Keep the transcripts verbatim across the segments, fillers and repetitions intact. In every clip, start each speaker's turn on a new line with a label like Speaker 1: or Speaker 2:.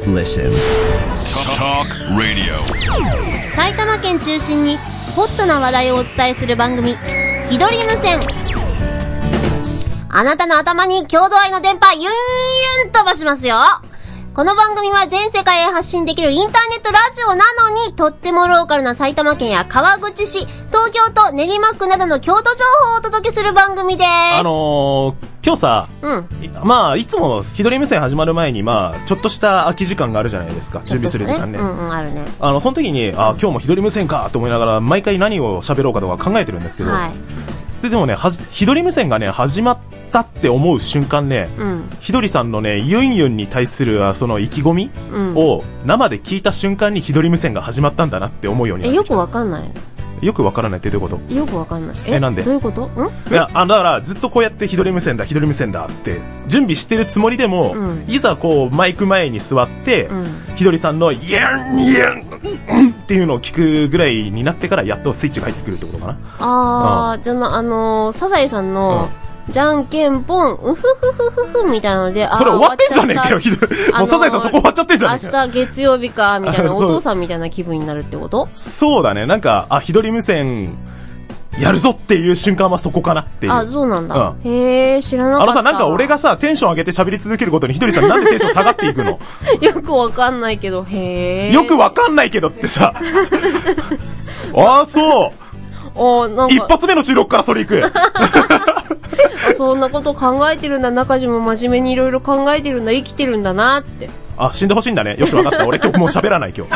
Speaker 1: listen. Talk Radio.
Speaker 2: 埼玉県中心にホットな話題をお伝えする番組、ひどり無線。あなたの頭に郷土愛の電波ユンユン飛ばしますよ。この番組は全世界へ発信できるインターネットラジオなのに、とってもローカルな埼玉県や川口市、東京都練馬区などの郷土情報をお届けする番組です。
Speaker 3: あのー、今日さ、うん、まあいつもひどり無線始まる前にまあちょっとした空き時間があるじゃないですか、準備する時間ね。
Speaker 2: うんうん、あるね。
Speaker 3: あのその時にあ今日もひどり無線かと思いながら毎回何を喋ろうかとか考えてるんですけど、はい、で, でもねはひどり無線がね始まったって思う瞬間ね、うん、ひどりさんのねユンユンに対するその意気込みを生で聞いた瞬間にひどり無線が始まったんだなって思うようになってきた。
Speaker 2: えよくわかんない。
Speaker 3: よくわからないってどういうこと？
Speaker 2: よくわかんない。
Speaker 3: え、えなんで？
Speaker 2: どういうこと？ん？
Speaker 3: いや、あの、だからずっとこうやってひどり無線だ、ひどり無線だって準備してるつもりでも、うん、いざこうマイク前に座って、うん、ひどりさんのイヤンイヤンっていうのを聞くぐらいになってからやっとスイッチが入ってくるってことかな。
Speaker 2: あー、うん、じゃあ、あのー、サザエさんの、うんじゃんけんぽん、うふふふふふみたいなので、
Speaker 3: それ終わってんじゃねえかよ、ひどい。もうサザエさんそこ終わっちゃってんじゃねえかよ。
Speaker 2: 明日月曜日か、みたいな、お父さんみたいな気分になるってこと？
Speaker 3: そうだね、なんか、あ、ひどり無線、やるぞっていう瞬間はそこかなっていう。
Speaker 2: あ、そうなんだ。うん、へー、知らなかった。
Speaker 3: あのさ、なんか俺がさ、テンション上げて喋り続けることにひどりさんなんでテンション下がっていくの？
Speaker 2: よくわかんないけど、へー。
Speaker 3: よくわかんないけどってさ。あー、そう。
Speaker 2: おなんか
Speaker 3: 一発目の収録からそれ行く。
Speaker 2: そんなこと考えてるんだ、中島真面目にいろいろ考えてるんだ、生きてるんだなって。
Speaker 3: あ、死んでほしいんだね。よし、わかった。俺今日もう喋らない今日。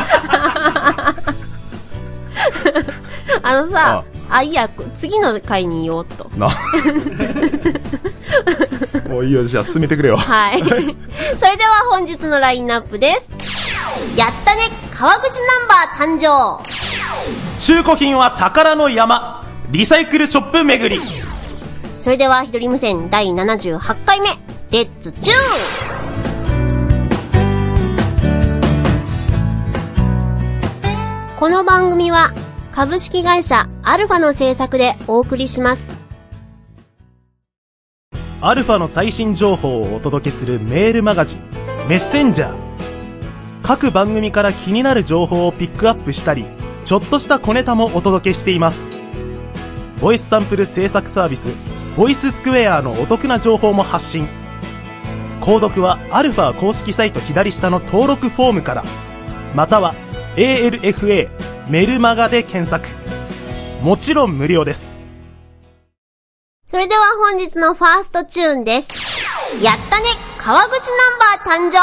Speaker 2: あのさ、あ, あいいや、次の回に言おうと。な。
Speaker 3: もういいよ、じゃあ進めてくれよ。
Speaker 2: はい。それでは本日のラインナップです。やったね、川口ナンバー誕生。
Speaker 3: 中古品は宝の山、リサイクルショップ巡り。
Speaker 2: それではひどり無線だいななじゅうはちかいめ、レッツチューン。この番組は株式会社アルファの制作でお送りします。
Speaker 3: アルファの最新情報をお届けするメールマガジン、メッセンジャー。各番組から気になる情報をピックアップしたり、ちょっとした小ネタもお届けしています。ボイスサンプル制作サービスボイススクエアのお得な情報も発信。購読はアルファ公式サイト左下の登録フォームから、または エーエルエフエー メルマガで検索。もちろん無料です。
Speaker 2: それでは本日のファーストチューンです。やったね、川口ナンバー誕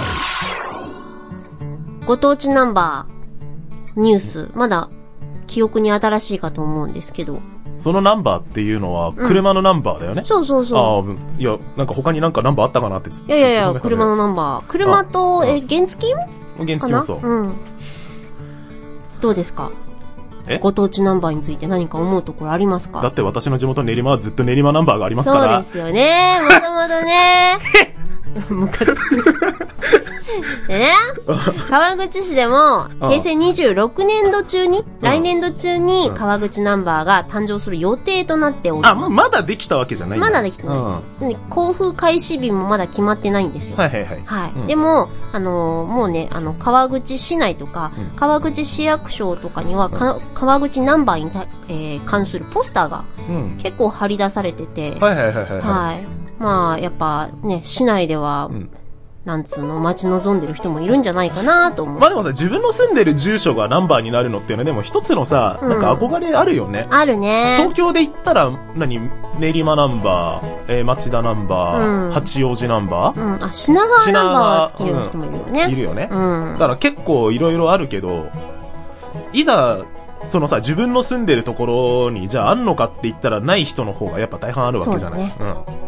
Speaker 2: 生。ご当地ナンバーニュース、まだ記憶に新しいかと思うんですけど、
Speaker 3: そのナンバーっていうのは車のナンバーだよね、
Speaker 2: うん、そうそうそう。
Speaker 3: ああ、いや、なんか他になんかナンバーあったかなって。い
Speaker 2: やいやいや、車のナンバー。車と、え、原付き
Speaker 3: 原付きもそう。うん。
Speaker 2: どうですか？え？ご当地ナンバーについて何か思うところありますか？
Speaker 3: だって私の地元練馬はずっと練馬ナンバーがありますから。
Speaker 2: そうですよね。まだまだね。ムカつく。でね、川口市でも平成にじゅうろくねんど中に、来年度中に川口ナンバーが誕生する予定となっております。
Speaker 3: あ、まだできたわけじゃないんだ。
Speaker 2: まだできてない。うん、交付開始日もまだ決まってないんですよ。
Speaker 3: はいはいはい。
Speaker 2: はい。うん、でも、あのー、もうね、あの、川口市内とか、うん、川口市役所とかには、うん、川口ナンバーにた、えー、関するポスターが、結構貼り出されてて、
Speaker 3: はいはいはいはい。
Speaker 2: はい。まあ、やっぱね、市内では、うん、なんつうの、待ち望んでる人もいるんじゃないかなと思う。
Speaker 3: まあでもさ、自分の住んでる住所がナンバーになるのっていうのはでも一つのさ、うん、なんか憧れあるよね。
Speaker 2: あるね。
Speaker 3: 東京で言ったら、何、練馬ナンバー、えー、町田ナンバー、うん、八王子ナンバー、
Speaker 2: うん、あ、品川ナンバー好きな人もいるよね。
Speaker 3: うん、いるよね。うん。だから結構いろいろあるけど、いざ、そのさ、自分の住んでるところに、じゃああんのかって言ったらない人の方がやっぱ大半あるわけじゃない。そうだね。うん。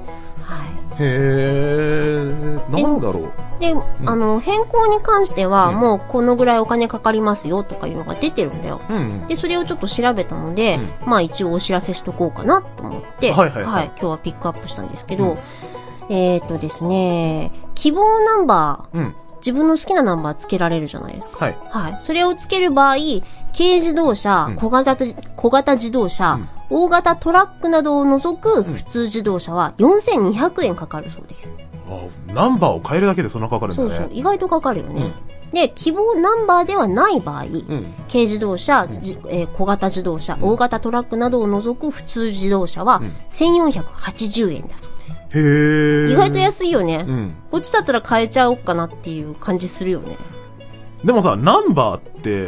Speaker 3: へー、なんだろう。
Speaker 2: で、うん、あの、変更に関しては、うん、もうこのぐらいお金かかりますよとかいうのが出てるんだよ。うん、で、それをちょっと調べたので、うん、まあ一応お知らせしとこうかなと思って、はいはいはい。はい、今日はピックアップしたんですけど、うん、えーとですね、希望ナンバー、うん、自分の好きなナンバーつけられるじゃないですか。はい。はい。それをつける場合、軽自動車、うん、小型、小型自動車、うん、大型トラックなどを除く普通自動車はよんせんにひゃくえんかかるそうです。
Speaker 3: ああ、ナンバーを変えるだけでそんなかかるんだね。
Speaker 2: そうそう、意外とかかるよね。うん、で、希望ナンバーではない場合、うん、軽自動車、うん、えー、小型自動車、うん、大型トラックなどを除く普通自動車はせんよんひゃくはちじゅうえんだそうです。
Speaker 3: へー。
Speaker 2: 意外と安いよね。うん、こっちだったら変えちゃおうかなっていう感じするよね。
Speaker 3: でもさ、ナンバーって、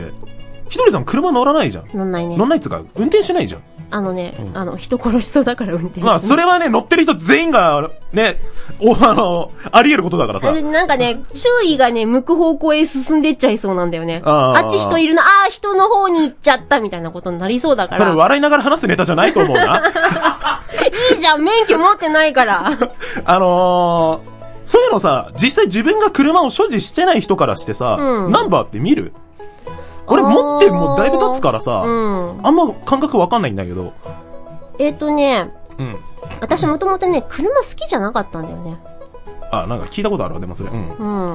Speaker 3: ひとりさん車乗らないじゃん。
Speaker 2: 乗んないね。
Speaker 3: 乗んないっつうか、運転しないじゃん。
Speaker 2: あのね、うん、あの、人殺しそうだから運転しない。
Speaker 3: まあ、それはね、乗ってる人全員が、ね、お、あの、あり得ることだからさ。
Speaker 2: なんかね、注意がね、向く方向へ進んでっちゃいそうなんだよね。あ, あっち人いるな、ああ、人の方に行っちゃったみたいなことになりそうだから。
Speaker 3: それ笑いながら話すネタじゃないと思うな。
Speaker 2: いいじゃん、免許持ってないから。
Speaker 3: あのー、そういうのさ、実際自分が車を所持してない人からしてさ、うん、ナンバーって見る？俺持ってもうだいぶ経つからさ、うん、あんま感覚わかんないんだけど。
Speaker 2: えっとね、うん、私もともとね、車好きじゃなかったんだよね。
Speaker 3: あ、なんか聞いたことあるわ、でもそれ。うん。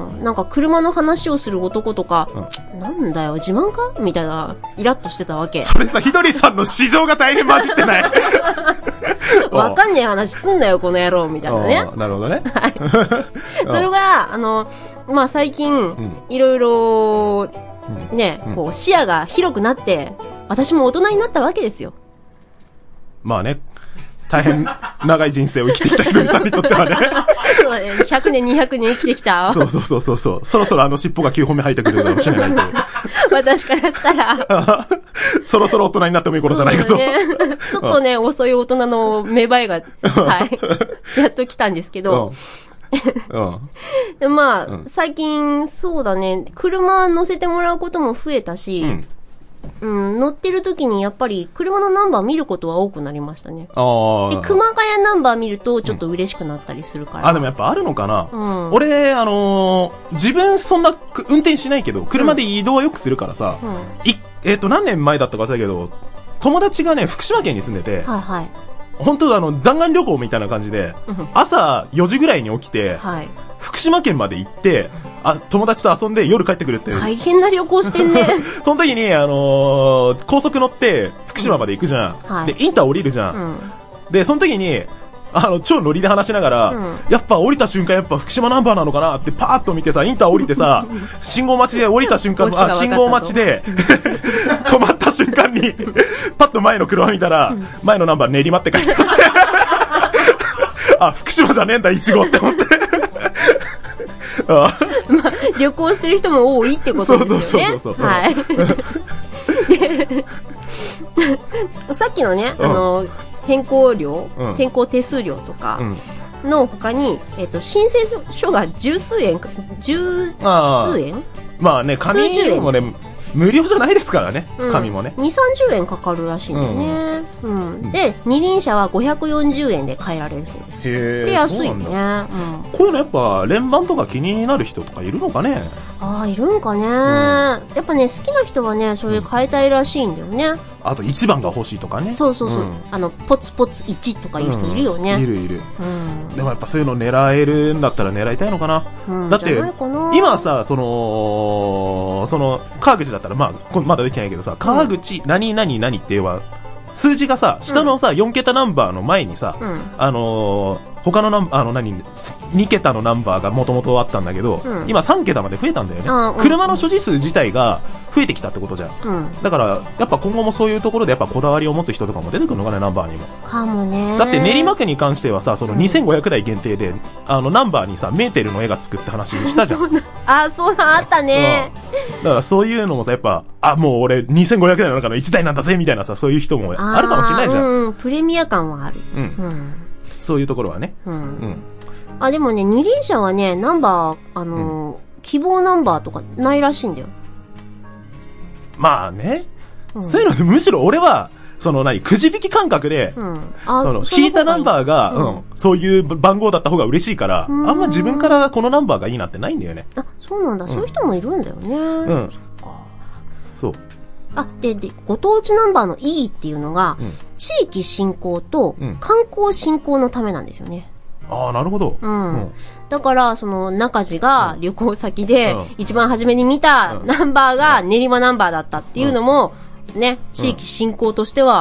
Speaker 2: うん。なんか車の話をする男とか、うん、なんだよ、自慢かみたいな、イラッとしてたわけ。
Speaker 3: それさ、ひとりさんの市場が大変混じってない。
Speaker 2: わかんねえ話すんだよ、この野郎、みたいなね。
Speaker 3: なるほどね。
Speaker 2: はい。それが、あの、まあ、最近、いろいろ、ね、こう、視野が広くなって、私も大人になったわけですよ。
Speaker 3: まあね。大変長い人生を生きてきたひとりさんにとってはね。
Speaker 2: そうだね。ひゃくねん、にひゃくねん生きてきた。
Speaker 3: そうそうそうそう。そろそろあの尻尾がきゅうほんめ生えてくるかもしれないという。
Speaker 2: 私からしたら。
Speaker 3: そろそろ大人になってもいい頃じゃないかと。ね、
Speaker 2: ちょっとね、遅い大人の芽生えが、はい。やっと来たんですけど。うんでまあ、うん、最近、そうだね、車乗せてもらうことも増えたし、うんうん、乗ってる時にやっぱり車のナンバー見ることは多くなりましたね。あで、熊谷ナンバー見るとちょっと嬉しくなったりするから。
Speaker 3: うん、あ、でもやっぱあるのかな、うん、俺、あのー、自分そんな運転しないけど、車で移動はよくするからさ、うん、いえっ、ー、と、何年前だったか忘れたけど、友達がね、福島県に住んでて、はいはい。本当あの、弾丸旅行みたいな感じで、朝よじぐらいに起きて、はい、福島県まで行って、あ、友達と遊んで夜帰ってくるっていう。
Speaker 2: 大変な旅行してんね。
Speaker 3: その時に、あのー、高速乗って福島まで行くじゃん。うんはい、で、インター降りるじゃん。うん、で、その時に、あの、超ノリで話しながら、うん、やっぱ降りた瞬間やっぱ福島ナンバーなのかなってパーッと見てさ、インター降りてさ、信号待ちで降りた瞬間の、あ、信号待ちで、止まった瞬間に、パッと前の車見たら、うん、前のナンバー練馬って書いてあって、あ、福島じゃねえんだ、いち号って思って。
Speaker 2: あまあ、旅行してる人も多いってことですよね。そうそうそうそう。はい。で、さっきのね、あの、うん変更料、うん、変更手数料とかの他に、えっと、申請書が十数円、十数円
Speaker 3: まあね、紙もね、無料じゃないですからね、うん、紙もね。
Speaker 2: に、さんじゅうえんかかるらしいんだよね。うん。うん、で、二輪車はごひゃくよんじゅうえんで買えられるそうです。へー。で、安いよね。うん。
Speaker 3: こういうのやっぱ、連番とか気になる人とかいるのかね。
Speaker 2: ああ、いるのかね、うん。やっぱね、好きな人はね、それ変えたいらしいんだよね。うん、
Speaker 3: あと、一番が欲しいとかね。
Speaker 2: そうそうそう。うん、あの、ポツポツいちとかいう人いるよね。うん、
Speaker 3: いるいる。うん。でもやっぱそういうの狙えるんだったら狙いたいのかな。うん、だって、今さ、その、その、川口だったら、まあ、まだできてないけどさ、川口、何々何って言えば、数字がさ、下のさ、うん、よん桁ナンバーの前にさ、うん、あのー、他のナンバー、あの何、に桁のナンバーがもともとあったんだけど、うん、今さん桁まで増えたんだよね、うん。車の所持数自体が増えてきたってことじゃん。うん、だから、やっぱ今後もそういうところでやっぱこだわりを持つ人とかも出てくるのかね、ナンバーにも。
Speaker 2: かもね。
Speaker 3: だって練馬区に関してはさ、そのにせんごひゃくだい限定で、あのナンバーにさ、メーテルの絵がつくって話したじゃん。
Speaker 2: あ、そうだ、あったね、
Speaker 3: うん。だからそういうのもさ、やっぱ、あ、もう俺にせんごひゃくだいの中のいちだいなんだぜ、みたいなさ、そういう人もあるかもしれないじゃん。
Speaker 2: うん、プレミア感はある。うん。
Speaker 3: うんそういうところはね。うん。うん、
Speaker 2: あ、でもね、二輪車はね、ナンバー、あのーうん、希望ナンバーとかないらしいんだよ。
Speaker 3: まあね。うん、そういうので、むしろ俺は、その何、くじ引き感覚で、うん、あその、引いたナンバーが、うん、うん、そういう番号だった方が嬉しいから、あんま自分からこのナンバーがいいなってないんだよね。
Speaker 2: あ、そうなんだ。そういう人もいるんだよね。うん。そっか。
Speaker 3: そう。
Speaker 2: あ、で、で、ご当地ナンバーの意義っていうのが、うん、地域振興と観光振興のためなんですよね。
Speaker 3: うん、ああ、なるほど。
Speaker 2: うん。うん、だから、その、中地が旅行先で、一番初めに見たナンバーが練馬ナンバーだったっていうのも、ね、地域振興としては、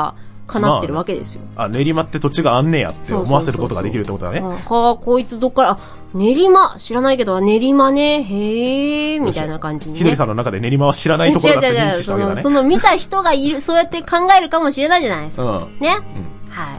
Speaker 2: 叶ってるわけですよ。
Speaker 3: まあ、あ、練馬って土地があんねえやって思わせることができるってことだね。
Speaker 2: はあ、こいつどっから、練馬知らないけど、練馬ね、へー、みたいな感じにね。
Speaker 3: ひどりさんの中で練馬は知らないところだって認識したわけだね。
Speaker 2: その、その見た人がいる、そうやって考えるかもしれないじゃないですか。うん、ね、うん、はい。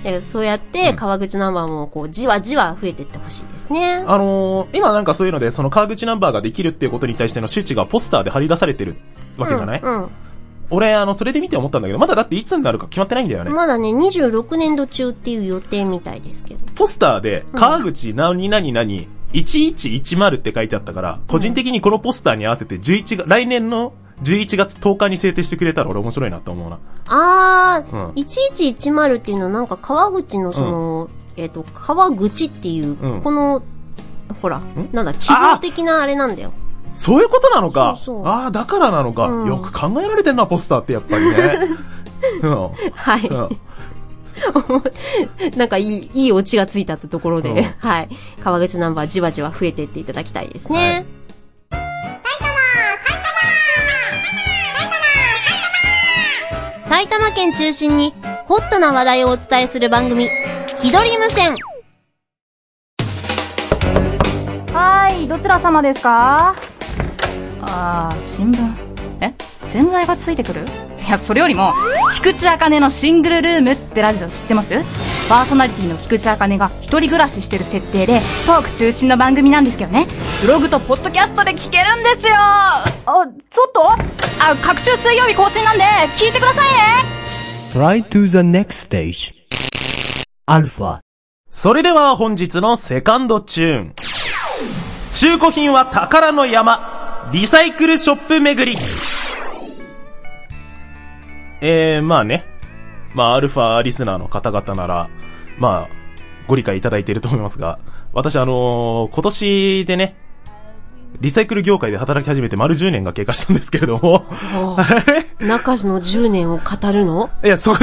Speaker 2: でそうやって、川口ナンバーも、こう、じわじわ増えていってほしいですね。
Speaker 3: あのー、今なんかそういうので、その川口ナンバーができるっていうことに対しての周知がポスターで貼り出されてるわけじゃない？うん。うん、俺、あの、それで見て思ったんだけど、まだだっていつになるか決まってないんだよね。
Speaker 2: まだね、にじゅうろくねんど中っていう予定みたいですけど。
Speaker 3: ポスターで、川口何々何、いちいちいちまるって書いてあったから、個人的にこのポスターに合わせてじゅういちがつ、来年のじゅういちがつとおかに制定してくれたら俺面白いなと思うな。
Speaker 2: あー、うん、いちいちいちまるっていうのはなんか川口のその、うん、えっと、川口っていう、うん、この、ほら、なんだ、記号的なあれなんだよ。
Speaker 3: そういうことなのか。
Speaker 2: そうそう、
Speaker 3: ああ、だからなのか、うん。よく考えられてんな、ポスターってやっぱりね。うん、
Speaker 2: はい。うんなんかいい、いいオチがついたってところで、うん、はい。川口ナンバーじわじわ増えていっていただきたいですね。はい、埼玉県中心にホットな話題をお伝えする番組、ひどり無線。
Speaker 4: はい、どちら様ですか？あー、新聞。え？洗剤がついてくる？いや、それよりも、菊池茜のシングルルームってラジオ知ってます？パーソナリティの菊池茜が一人暮らししてる設定で、トーク中心の番組なんですけどね、ブログとポッドキャストで聞けるんですよ。あ、ちょっと？あ、各週水曜日更新なんで、聞いてくださいね。
Speaker 5: Try to the next stage. アルファ。
Speaker 3: それでは本日のセカンドチューン。中古品は宝の山。リサイクルショップ巡り。えー、まあね。まあ、アルファリスナーの方々なら、まあ、ご理解いただいていると思いますが、私あのー、今年でね、リサイクル業界で働き始めて丸じゅうねんが経過したんですけれども。
Speaker 2: 中地のじゅうねんを語るの？
Speaker 3: いや、そう、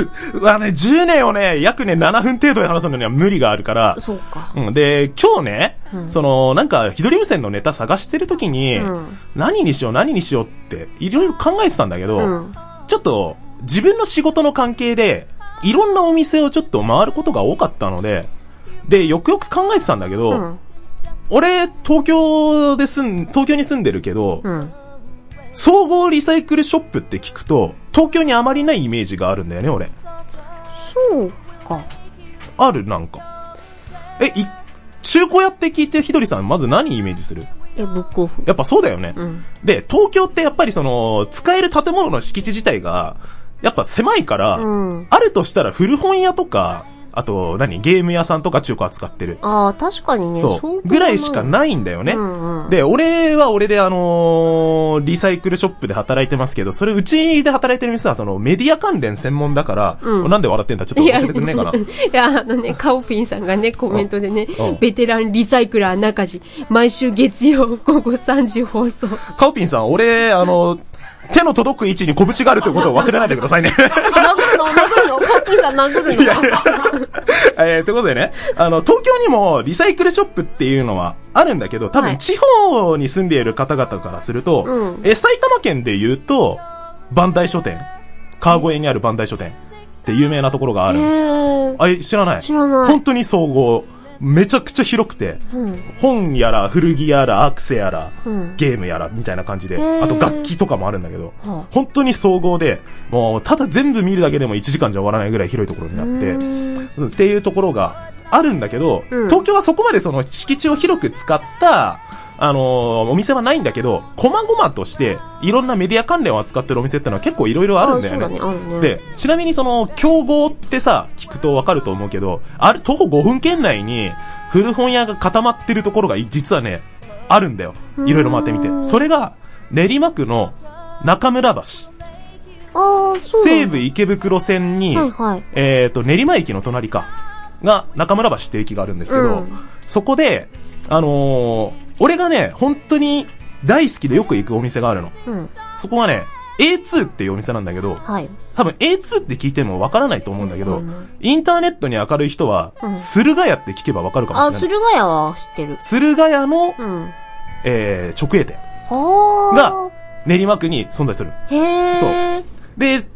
Speaker 3: あね、じゅうねんをね、約ね、ななふん程度で話すのには無理があるから。
Speaker 2: そうか。
Speaker 3: うん。で、今日ね、うん、その、なんか、ひどり無線のネタ探してるときに、うん、何にしよう、何にしようって、いろいろ考えてたんだけど、うん、ちょっと、自分の仕事の関係で、いろんなお店をちょっと回ることが多かったので、で、よくよく考えてたんだけど、うん、俺、東京で住ん、東京に住んでるけど、うん、総合リサイクルショップって聞くと、東京にあまりないイメージがあるんだよね、俺。
Speaker 2: そうか。
Speaker 3: ある、なんか。え、い、中古屋って聞いて、ひどりさん、まず何イメージする？
Speaker 2: え、ブックオフ。
Speaker 3: やっぱそうだよね。うん、で、東京ってやっぱりその、使える建物の敷地自体が、やっぱ狭いから、うん、あるとしたら古本屋とか、あと、何ゲーム屋さんとか中古扱ってる。
Speaker 2: ああ、確かにね。
Speaker 3: そう。そうぐらいしかないんだよね。うんうん、で、俺は俺であのー、リサイクルショップで働いてますけど、それうちで働いてる店はそのメディア関連専門だから、うん、なんで笑ってんだちょっと教えてくんねえかな。
Speaker 2: いや、あのね、カオピンさんがね、コメントでね、ベテランリサイクラー中地、毎週月曜午後さんじ放送。
Speaker 3: カオピンさん、俺、あの、手の届く位置に拳があるということを忘れないでくださいね。
Speaker 2: 殴るの殴るのカッピーさん殴るのいやいや
Speaker 3: えー、ということでね、あの、東京にもリサイクルショップっていうのはあるんだけど、多分地方に住んでいる方々からすると、はい、え、埼玉県で言うと、バンダイ書店、川越にあるバンダイ書店って有名なところがある。あ、知らない？
Speaker 2: 知らない。
Speaker 3: 本当に総合。めちゃくちゃ広くて、うん、本やら古着やらアクセやら、うん、ゲームやらみたいな感じで、あと楽器とかもあるんだけど、本当に総合で、もうただ全部見るだけでもいちじかんじゃ終わらないぐらい広いところになって、うん、っていうところがあるんだけど、うん、東京はそこまでその敷地を広く使ったあのー、お店はないんだけど、細々として、いろんなメディア関連を扱ってるお店ってのは結構いろいろあるんだよね。
Speaker 2: あ、そうだね、あるね。
Speaker 3: で、ちなみにその、競合ってさ、聞くとわかると思うけど、ある、徒歩ごふん圏内に、古本屋が固まってるところが、実はね、あるんだよ。いろいろ回ってみて。それが、練馬区の中村橋。
Speaker 2: ああ、そう。
Speaker 3: 西武池袋線に、はいはい、えっと、練馬駅の隣か、が、中村橋って駅があるんですけど、うん、そこで、あのー、俺がね、本当に大好きでよく行くお店があるの。うん、そこはね、エーツー っていうお店なんだけど、はい、多分 エーツー って聞いてもわからないと思うんだけど、うん、インターネットに明るい人は、うん、駿河屋って聞けばわかるかもしれない。
Speaker 2: あ、駿河屋は知ってる。
Speaker 3: 駿河屋の、うん、えー、直営店が練馬区に存在する。
Speaker 2: へー。
Speaker 3: そう。で、埼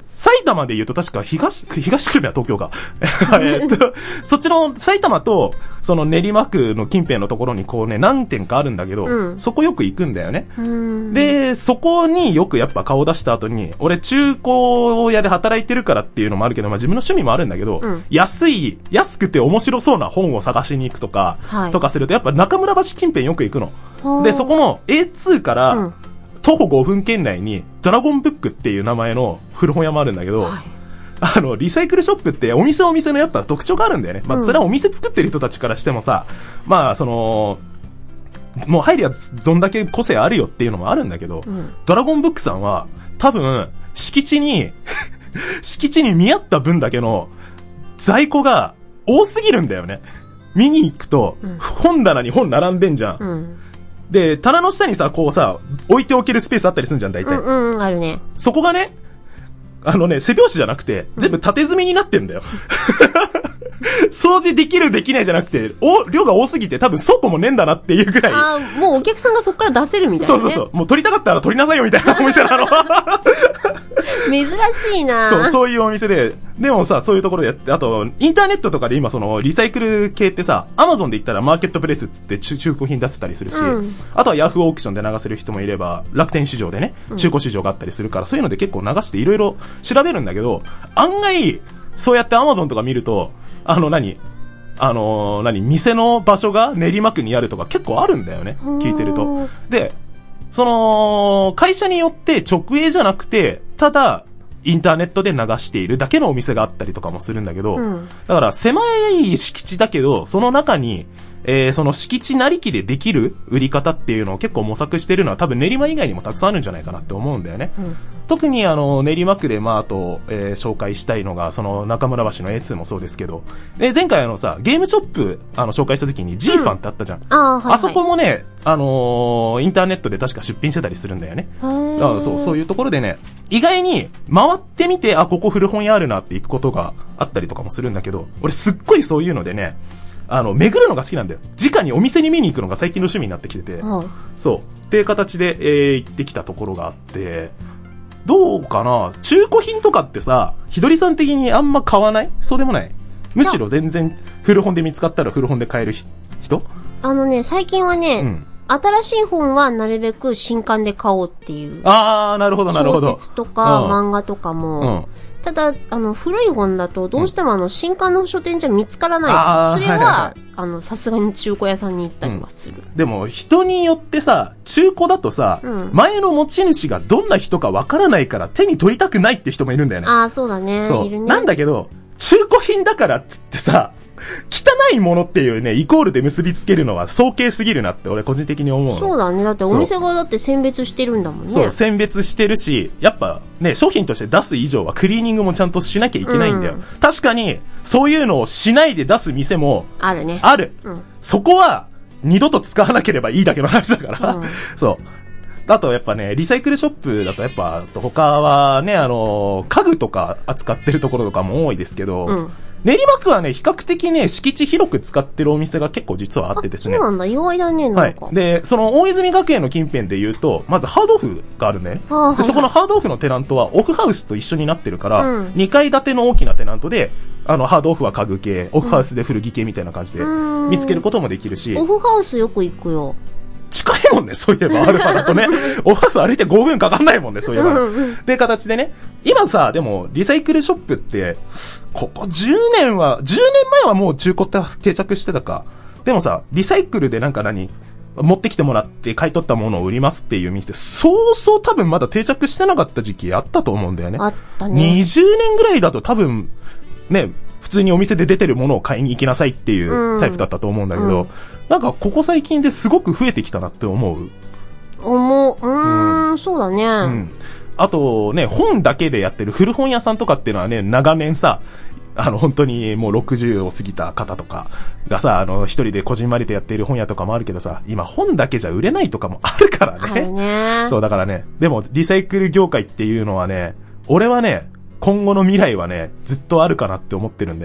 Speaker 3: 埼玉で言うと確か東、東久留米は東京か。えっと、そっちの埼玉と、その練馬区の近辺のところにこうね、何店かあるんだけど、うん、そこよく行くんだよね。で、そこによくやっぱ顔出した後に、俺中古屋で働いてるからっていうのもあるけど、まあ自分の趣味もあるんだけど、うん、安い、安くて面白そうな本を探しに行くとか、はい、とかすると、やっぱ中村橋近辺よく行くの。で、そこの エーツー から、うん徒歩ごふん圏内にドラゴンブックっていう名前の古本屋もあるんだけど、はい、あの、リサイクルショップってお店お店のやっぱ特徴があるんだよね。まあ、それはお店作ってる人たちからしてもさ、うん、まあ、その、もう入りはどんだけ個性あるよっていうのもあるんだけど、うん、ドラゴンブックさんは多分、敷地に、敷地に見合った分だけの在庫が多すぎるんだよね。見に行くと、うん、本棚に本並んでんじゃん。うんで、棚の下にさ、こうさ、置いておけるスペースあったりするんじゃん、大体。
Speaker 2: うんうん、あるね。
Speaker 3: そこがね、あのね、背拍子じゃなくて、全部縦積みになってんだよ。掃除できるできないじゃなくて、お、量が多すぎて多分倉庫もねえんだなっていうぐらい。
Speaker 2: ああ、もうお客さんがそこから出せるみたいな、ね。
Speaker 3: そうそうそう。もう取りたかったら取りなさいよみたいなお店なの。
Speaker 2: 珍しいな。
Speaker 3: そう、そういうお店で。でもさ、そういうところでやって、あと、インターネットとかで今その、リサイクル系ってさ、アマゾンで言ったらマーケットプレイスって中古品出せたりするし、うん、あとはヤフーオークションで流せる人もいれば、楽天市場でね、中古市場があったりするから、うん、そういうので結構流していろいろ調べるんだけど、案外、そうやってアマゾンとか見ると、あの何あのー、何店の場所が練馬区にあるとか結構あるんだよね。聞いてると。で、その、会社によって直営じゃなくて、ただ、インターネットで流しているだけのお店があったりとかもするんだけど、うん、だから狭い敷地だけど、その中に、えー、その敷地なりきでできる売り方っていうのを結構模索してるのは多分練馬以外にもたくさんあるんじゃないかなって思うんだよね。うん、特にあの、練馬区でまああと、えー、紹介したいのが、その中村橋の エーツー もそうですけど、えー、前回あのさ、ゲームショップ、あの、紹介した時に G ファンってあったじゃん。うん、あ, はいはい、あそこもね、あのー、インターネットで確か出品してたりするんだよね。あそう、そういうところでね、意外に回ってみて、あ、ここ古本屋あるなって行くことがあったりとかもするんだけど、俺すっごいそういうのでね、あの、巡るのが好きなんだよ。直にお店に見に行くのが最近の趣味になってきてて、うん、そう。っていう形で、えー、行ってきたところがあって、どうかな中古品とかってさ、ひどりさん的にあんま買わない？そうでもない？むしろ全然古本で見つかったら古本で買える人？
Speaker 2: あのね、最近はね、うん、新しい本はなるべく新刊で買おうっていう。
Speaker 3: あー、なるほどなるほど。
Speaker 2: 小説とか、うん、漫画とかも、うんただ、あの、古い本だと、どうしてもあの、新刊の書店じゃ見つからない。うん、それは、はいはいはい、あの、さすがに中古屋さんに行ったりはする。うん、
Speaker 3: でも、人によってさ、中古だとさ、うん、前の持ち主がどんな人かわからないから手に取りたくないって人もいるんだよね。
Speaker 2: ああ、そうだね。
Speaker 3: そう。
Speaker 2: いるね。
Speaker 3: なんだけど、中古品だからっつってさ、汚いものっていうね、イコールで結びつけるのは早計すぎるなって俺個人的に思うの。
Speaker 2: そうだね。だってお店側だって選別してるんだもんね。
Speaker 3: そう、選別してるし、やっぱね、商品として出す以上はクリーニングもちゃんとしなきゃいけないんだよ。うん、確かに、そういうのをしないで出す店も、
Speaker 2: あるね。
Speaker 3: ある。うん、そこは、二度と使わなければいいだけの話だから。うん、そう。あとやっぱね、リサイクルショップだとやっぱ、他はね、あの、家具とか扱ってるところとかも多いですけど、うん練馬区はね、比較的ね、敷地広く使ってるお店が結構実はあってですね。
Speaker 2: そうなんだ、意外だね、なんか。
Speaker 3: はい。で、その大泉学園の近辺で言うと、まずハードオフがあるんだよね。で、はいはい、そこのハードオフのテナントはオフハウスと一緒になってるから、うん、にかい建ての大きなテナントで、あの、ハードオフは家具系、オフハウスで古着系みたいな感じで見つけることもできるし。
Speaker 2: オフハウスよく行くよ。
Speaker 3: 近いもんね、そういえば、アルファだとね。オフハウス歩いてごふんかかんないもんね、そういえば。で、形でね。今さ、でも、リサイクルショップって、ここじゅうねんは、じゅうねんまえはもう中古って定着してたか。でもさ、リサイクルでなんか何持ってきてもらって買い取ったものを売りますっていう店、そうそう多分まだ定着してなかった時期あったと思うんだよね。
Speaker 2: あったね。
Speaker 3: にじゅうねんぐらいだと多分、ね、普通にお店で出てるものを買いに行きなさいっていうタイプだったと思うんだけど、うんうん、なんかここ最近ですごく増えてきたなって思う。
Speaker 2: 思う。うーん、うん、そうだね。うん。
Speaker 3: あとね、本だけでやってる古本屋さんとかっていうのはね、長年さ、あの本当にもうろくじゅうを過ぎた方とかがさ、あの一人でこじんまりとやっている本屋とかもあるけどさ、今本だけじゃ売れないとかもあるからね。
Speaker 2: あるね。
Speaker 3: そうだからね、でもリサイクル業界っていうのはね、俺はね、今後の未来はね、ずっとあるかなって思ってるんだよね。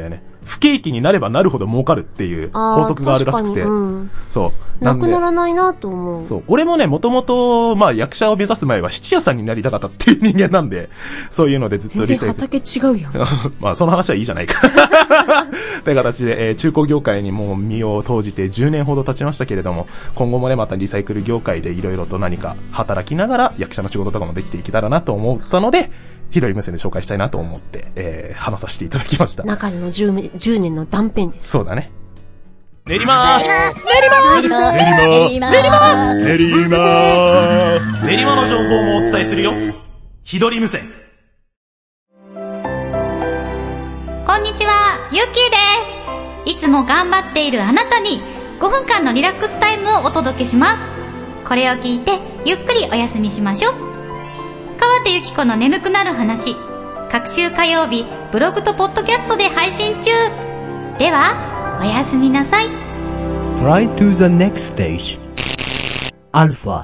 Speaker 3: 不景気になればなるほど儲かるっていう法則があるらしくて。うん、そう。
Speaker 2: なくならないなと思う。
Speaker 3: そう。俺もね、もともと、まあ役者を目指す前は質屋さんになりたかったっていう人間なんで、そういうのでずっとリサイクル。
Speaker 2: 全然畑違うよ。
Speaker 3: まあその話はいいじゃないか。という形で、えー、中古業界にもう身を投じてじゅうねんほど経ちましたけれども、今後もね、またリサイクル業界でいろいろと何か働きながら役者の仕事とかもできていけたらなと思ったので、ひどり無線で紹介したいなと思って、えー、話させていただきました。
Speaker 2: 中地のじゅうねんの断片です。
Speaker 3: そうだね。練馬ー練馬ー練馬ー練馬ー練馬ー練馬ー練馬の情報もお伝えするよ。ひどり無線。
Speaker 6: こんにちは、ゆっきーです。いつも頑張っているあなたにごふんかんのリラックスタイムをお届けします。これを聞いてゆっくりお休みしましょう。川手ゆき子の眠くなる話、各週火曜日ブログとポッドキャストで配信中。ではおやすみなさい。
Speaker 5: Try to the next stage. Alpha。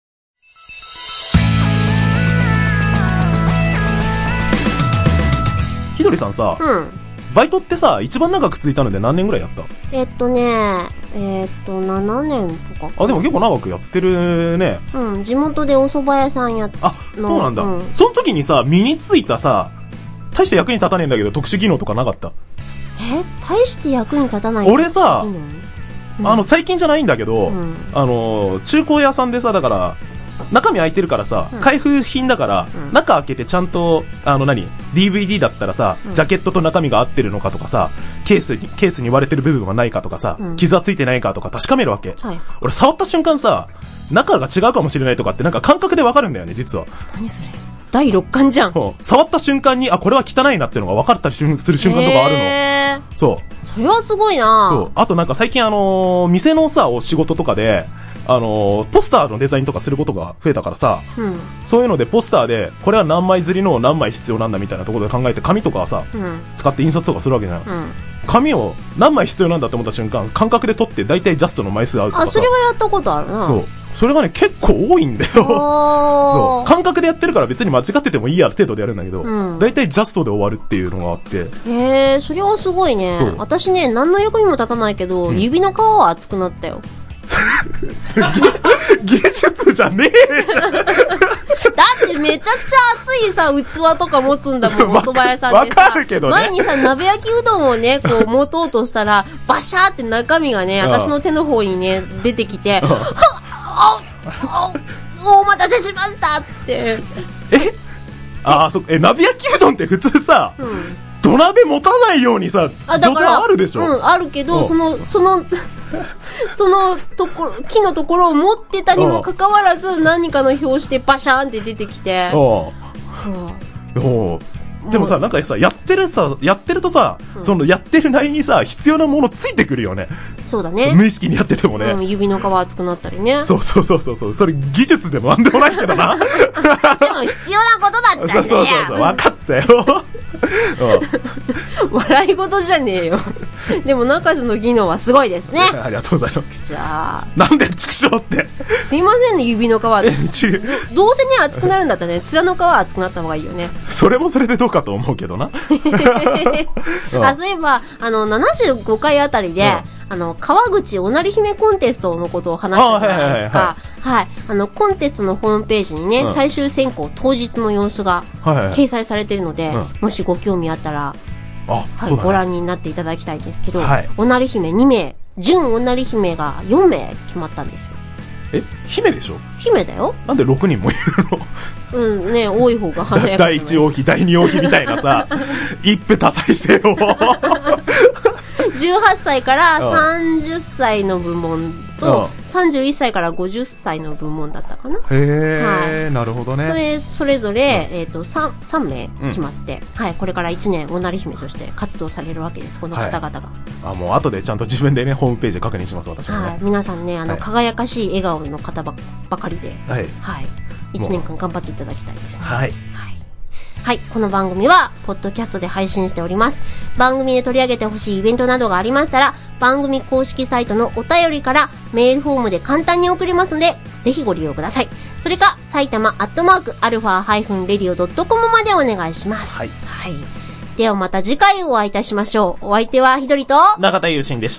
Speaker 3: ひどりさんさ、
Speaker 2: うん、
Speaker 3: バイトってさ一番長く続いたので何年ぐらいやった？
Speaker 2: えっとねえー、っとななねんとか。
Speaker 3: あ、でも結構長くやってるね。
Speaker 2: うん、地元でお蕎麦屋さんやったの。
Speaker 3: あ、そうなんだ、
Speaker 2: うん、
Speaker 3: その時にさ身についたさ、大して役に立たねえんだけど特殊技能とかなかった？
Speaker 2: え、大して役に立たない？
Speaker 3: 俺さ、
Speaker 2: うん、
Speaker 3: あの最近じゃないんだけど、うん、あの中古屋さんでさ、だから中身開いてるからさ、うん、開封品だから、うん、中開けてちゃんとあの何 ディーブイディー だったらさ、うん、ジャケットと中身が合ってるのかとかさ、ケースにケースに割れてる部分はないかとかさ、うん、傷はついてないかとか確かめるわけ、はい、俺触った瞬間さ、中が違うかもしれないとかってなんか感覚でわかるんだよね、実は。
Speaker 2: 何それ、第六感じゃん。
Speaker 3: 触った瞬間に、あ、これは汚いなっていうのが分かったりする瞬間とかあるの。
Speaker 2: へー、
Speaker 3: そう。
Speaker 2: それはすごいな。
Speaker 3: そう。あとなんか最近あのー、店のさ、お仕事とかで、あのー、ポスターのデザインとかすることが増えたからさ、うん、そういうのでポスターで、これは何枚刷りの何枚必要なんだみたいなところで考えて、紙とかはさ、うん、使って印刷とかするわけじゃん。うん、紙を何枚必要なんだって思った瞬間、感覚で取って大体ジャストの枚数合うとかさ。
Speaker 2: あ、それはやったことあるな。
Speaker 3: そう。それがね、結構多いんだよ。そう。感覚でやってるから別に間違っててもいいや程度でやるんだけど、うん、大体ジャストで終わるっていうのがあって。
Speaker 2: へー、それはすごいね。私ね、何の役にも立たないけど、うん、指の皮は熱くなったよ。
Speaker 3: 技術じゃねえじゃん。だ
Speaker 2: ってめちゃくちゃ熱いさ、器とか持つんだもん、お蕎麦屋さんでさ。
Speaker 3: わかるけどね。
Speaker 2: 前にさ、鍋焼きうどんをね、こう持とうとしたら、バシャーって中身がね、私の手の方にね、出てきて、はっ、あ、あ、お待たせしましたって。
Speaker 3: えあ、そ、え、鍋焼きうどんって普通さ、うん、土鍋持たないようにさ、状態あるでしょ？
Speaker 2: うん、あるけど、その、その、そのところ、木のところを持ってたにもかかわらず、何かの拍子でバシャーンって出てきて。お
Speaker 3: おでもさ、なんかさ、やってるさ、やってるとさ、うん、そのやってるなりにさ、必要なものついてくるよね。
Speaker 2: そうだね。
Speaker 3: 無意識にやっててもね。
Speaker 2: うん、指の皮熱くなったりね。
Speaker 3: そうそうそうそうそう。それ技術でもなんでもないけどな。でも必
Speaker 2: 要なことだったんだよ。
Speaker 3: そうそうそうそう。分かったよ。
Speaker 2: 笑い事じゃねえよ。でも中地の技能はすごいですね。
Speaker 3: ありがとうございます。
Speaker 2: じゃあ。
Speaker 3: なんで畜生って。
Speaker 2: すいませんね、指の皮で。ど, どうせね、熱くなるんだったらね、面の皮は熱くなった方がいいよね。
Speaker 3: それもそれでどうかと思うけどな。
Speaker 2: あ、そういえば、あの、ななじゅうごかいあたりで、うん、あの、川口おなり姫コンテストのことを話したじゃないですか。はい。あの、コンテストのホームページにね、うん、最終選考当日の様子が掲載されているので、はいはい、もしご興味あったら、
Speaker 3: あ、
Speaker 2: はい、
Speaker 3: そうだね、
Speaker 2: ご覧になっていただきたいんですけど、
Speaker 3: はい、
Speaker 2: おなり姫にめい、準おなり姫がよんめい決まったんですよ。
Speaker 3: え、姫でしょ？
Speaker 2: 姫だよ。
Speaker 3: なんでろくにんもいるの？うんね、
Speaker 2: 多い方が華やか。
Speaker 3: だいいち王妃、だいに王妃みたいなさ、一夫多妻制を。
Speaker 2: じゅうはっさいからさんじゅっさいの部門と、さんじゅういっさいからごじゅっさいの部門だったかな。
Speaker 3: へー、
Speaker 2: はい、
Speaker 3: なるほどね。
Speaker 2: それ、それぞれ、えっと、さん、さんめい決まって、うん、はい、これからいちねんおなり姫として活動されるわけです、この方々が。はい、
Speaker 3: あ、もう後でちゃんと自分でね、ホームページで確認します、私もね。はい、
Speaker 2: 皆さんね、あの、はい、輝かしい笑顔の方ばばかりで、
Speaker 3: はい。
Speaker 2: はい。いちねんかん頑張っていただきたいですね。
Speaker 3: はい。はい。
Speaker 2: はい。この番組は、ポッドキャストで配信しております。番組で取り上げてほしいイベントなどがありましたら、番組公式サイトのお便りからメールフォームで簡単に送れますので、ぜひご利用ください。それか、埼玉アットマークアルファハイフンレディオドットコムまでお願いします。
Speaker 3: はい。
Speaker 2: はい。 ではまた次回お会いいたしましょう。お相手はひどりと
Speaker 3: 中田優心でした。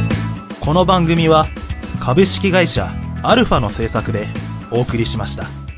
Speaker 3: この番組は株式会社アルファの制作でお送りしました。